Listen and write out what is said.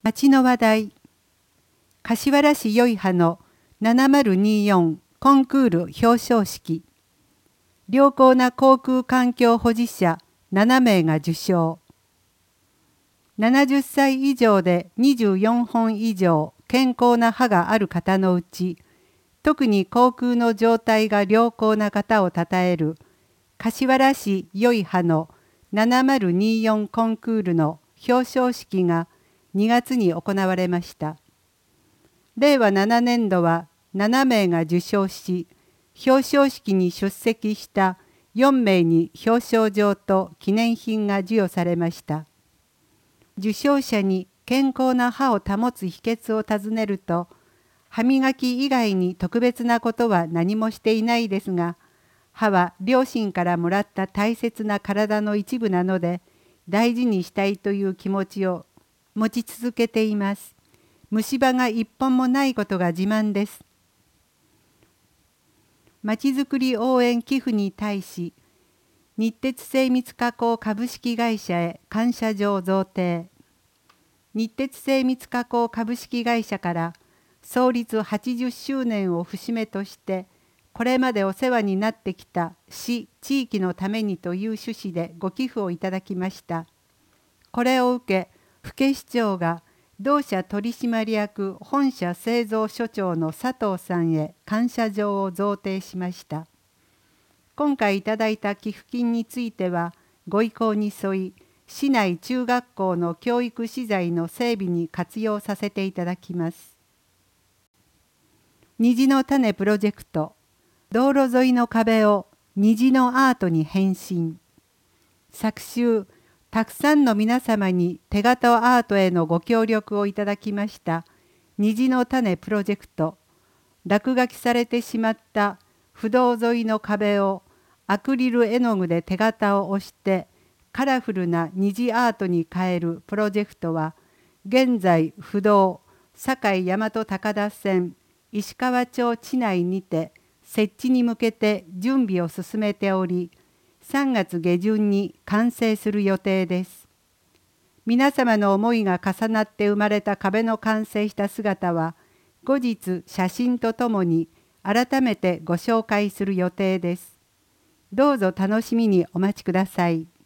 町の話題。柏原市よいはの7024コンクール表彰式。良好な航空環境保持者7名が受賞。70歳以上で24本以上健康な歯がある方のうち、特に口腔の状態が良好な方を称える柏原市よいはの7024コンクールの表彰式が2月に行われました。令和7年度は7名が受賞し、表彰式に出席した4名に表彰状と記念品が授与されました。受賞者に健康な歯を保つ秘訣を尋ねると、歯磨き以外に特別なことは何もしていないですが、歯は両親からもらった大切な体の一部なので、大事にしたいという気持ちを持ち続けています。虫歯が一本もないことが自慢です。まちづくり応援寄付に対し、日鉄精密加工株式会社へ感謝状贈呈。日鉄精密加工株式会社から創立80周年を節目として、これまでお世話になってきた市・地域のためにという趣旨でご寄付をいただきました。これを受け、府市長が同社取締役本社製造所長の佐藤さんへ感謝状を贈呈しました。今回いただいた寄付金については、ご意向に沿い、市内中学校の教育資材の整備に活用させていただきます。虹の種プロジェクト。道路沿いの壁を虹のアートに変身。昨週、たくさんの皆様に手形アートへのご協力をいただきました虹の種プロジェクト。落書きされてしまった不動沿いの壁をアクリル絵の具で手形を押してカラフルな虹アートに変えるプロジェクトは、現在不動堺大和高田線石川町地内にて設置に向けて準備を進めており、3月下旬に完成する予定です。皆様の思いが重なって生まれた壁の完成した姿は、後日写真とともに改めてご紹介する予定です。どうぞ楽しみにお待ちください。